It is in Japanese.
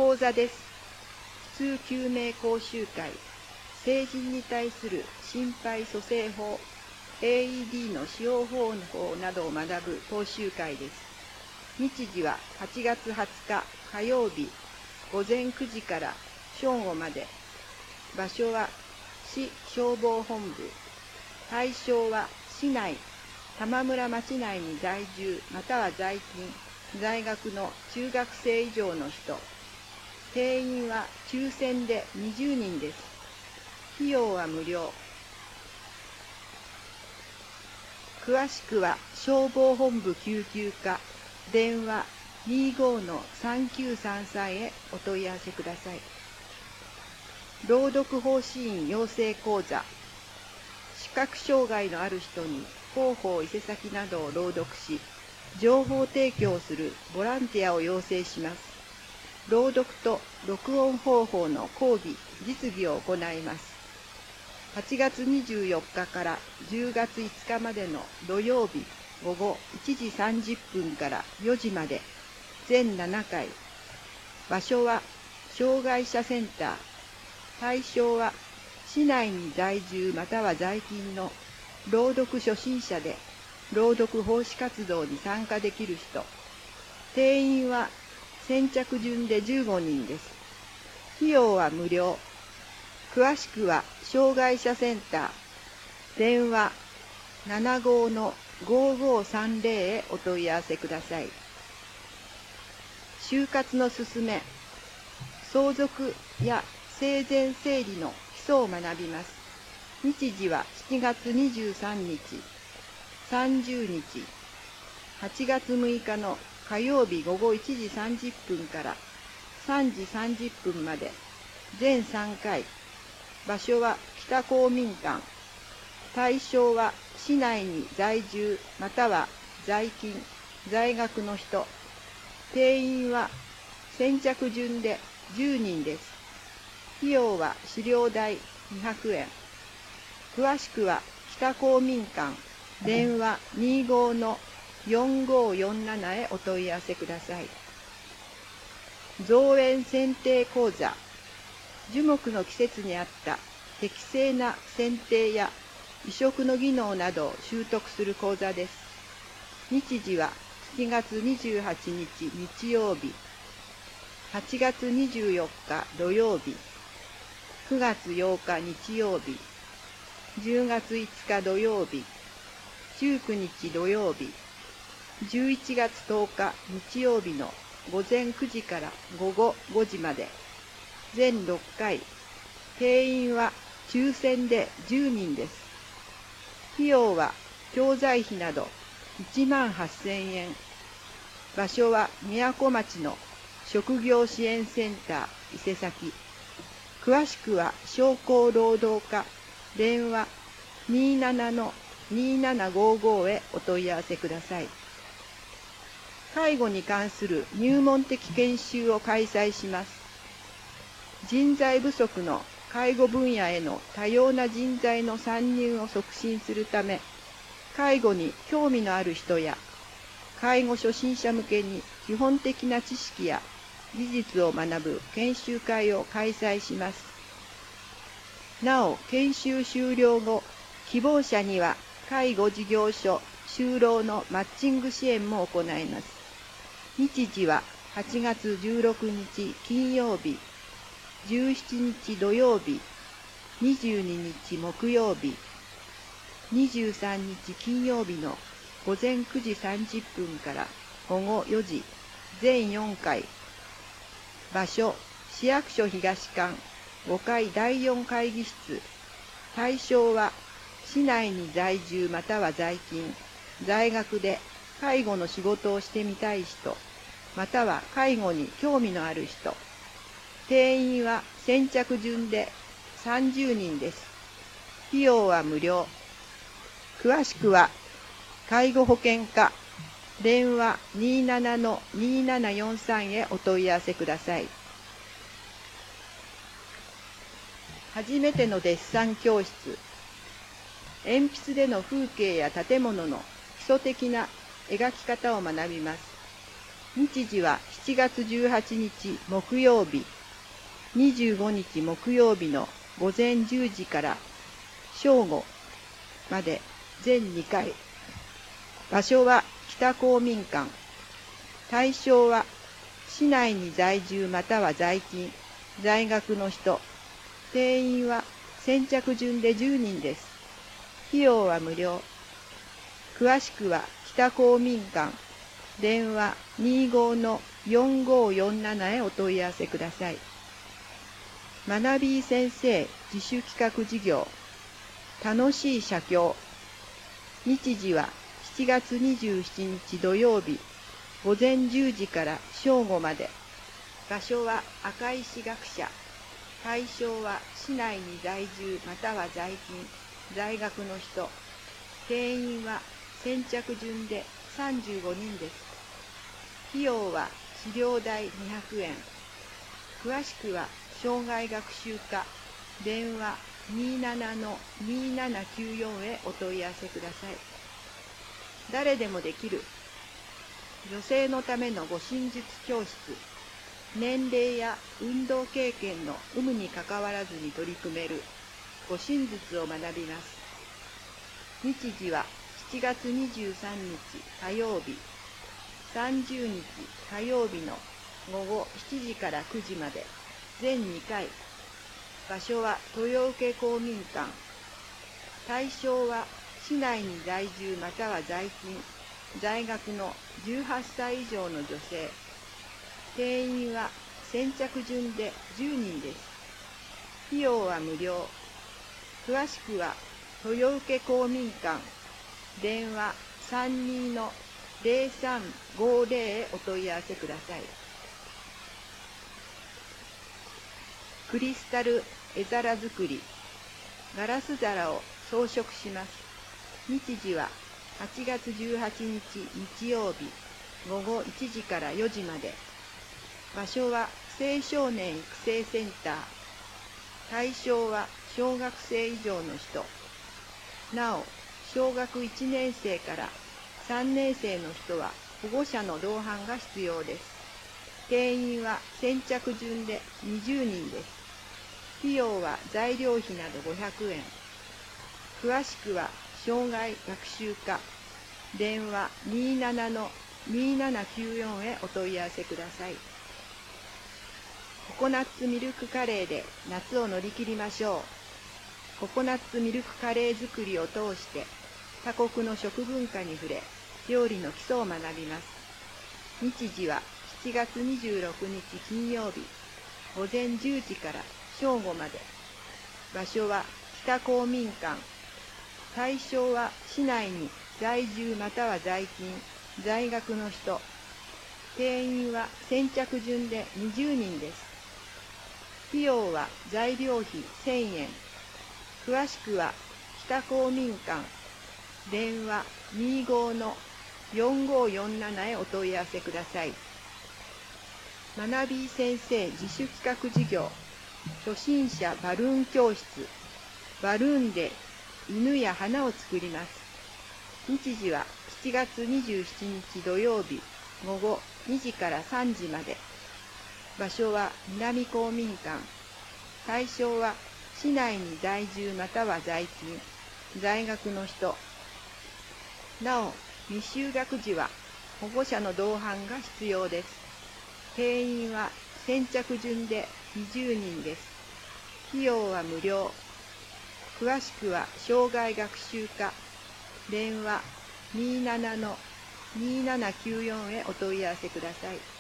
講座です。普通救命講習会、成人に対する心肺蘇生法、AED の使用方法などを学ぶ講習会です。日時は8月20日火曜日午前9時から正午まで。場所は市消防本部。対象は市内、玉村町内に在住または在勤、在学の中学生以上の人。定員は抽選で20人です。費用は無料。詳しくは消防本部救急課電話 25-3933 へお問い合わせください。朗読奉仕員養成講座。視覚障害のある人に広報伊勢崎などを朗読し、情報提供するボランティアを養成します。朗読と録音方法の講義、実技を行います。8月24日から10月5日までの土曜日午後1時30分から4時まで、全7回。場所は障害者センター。対象は市内に在住または在勤の朗読初心者で朗読奉仕活動に参加できる人。定員は先着順で15人です。費用は無料。詳しくは障害者センター電話 75-5530 へお問い合わせください。就活のすすめ。相続や生前整理の基礎を学びます。日時は7月23日、30日、8月6日の火曜日午後1時30分から3時30分まで、全3回。場所は北公民館。対象は市内に在住または在勤、在学の人。定員は先着順で10人です。費用は資料代200円。詳しくは北公民館電話 25-4547 へお問い合わせください。造園剪定講座。樹木の季節に合った適正な剪定や移植の技能などを習得する講座です。日時は7月28日日曜日、8月24日土曜日、9月8日日曜日、10月5日土曜日、19日土曜日、11月10日日曜日の午前9時から午後5時まで、全6回。定員は抽選で10人です。費用は教材費など18,000円。場所は宮古町の職業支援センター伊勢崎。詳しくは商工労働課電話 27-2755 へお問い合わせください。介護に関する入門的研修を開催します。人材不足の介護分野への多様な人材の参入を促進するため、介護に興味のある人や介護初心者向けに基本的な知識や技術を学ぶ研修会を開催します。なお、研修終了後、希望者には介護事業所就労のマッチング支援も行います。日時は8月16日金曜日、17日土曜日、22日木曜日、23日金曜日の午前9時30分から午後4時、全4回。場所、市役所東館5階第4会議室。対象は市内に在住または在勤、在学で介護の仕事をしてみたい人、または介護に興味のある人。定員は先着順で30人です。費用は無料。詳しくは介護保険課電話 27-2743 へお問い合わせください。初めてのデッサン教室。鉛筆での風景や建物の基礎的な描き方を学びます。 日時は7月18日木曜日、25日木曜日の午前10時から正午まで全2回。場所は北公民館。対象は市内に在住または在勤、在学の人。定員は先着順で10人です。費用は無料。詳しくは北公民館、電話25-4547へお問い合わせください。学び先生自主企画事業、楽しい写経。日時は7月27日土曜日、午前10時から正午まで。場所は赤石学舎。対象は市内に在住または在勤、在学の人。定員は先着順で35人です。費用は資料代200円。詳しくは障害学習課、電話27-2794へお問い合わせください。誰でもできる女性のための護身術教室。年齢や運動経験の有無にかかわらずに取り組める護身術を学びます。日時は7月23日火曜日、30日火曜日の午後7時から9時まで全2回。場所は豊受公民館。対象は市内に在住または在勤、在学の18歳以上の女性。定員は先着順で10人です。費用は無料。詳しくは豊受公民館、電話32-0350へお問い合わせください。クリスタル絵皿作り。ガラス皿を装飾します。日時は8月18日日曜日、午後1時から4時まで。場所は青少年育成センター。対象は小学生以上の人。なお、小学1年生から3年生の人は保護者の同伴が必要です。定員は先着順で20人です。費用は材料費など500円。詳しくは障害学習課、電話27-2794へお問い合わせください。ココナッツミルクカレーで夏を乗り切りましょう。ココナッツミルクカレー作りを通して他国の食文化に触れ、料理の基礎を学びます。日時は7月26日金曜日、午前10時から正午まで。場所は北公民館。対象は市内に在住または在勤、在学の人。定員は先着順で20人です。費用は材料費1000円。詳しくは北公民館、電話25-4547へお問い合わせください。学び先生自主企画事業、初心者バルーン教室。バルーンで犬や花を作ります。日時は7月27日土曜日、午後2時から3時まで。場所は南公民館。対象は市内に在住または在勤、在学の人。なお、未就学児は保護者の同伴が必要です。定員は先着順で20人です。費用は無料。詳しくは障害学習課、電話27-2794へお問い合わせください。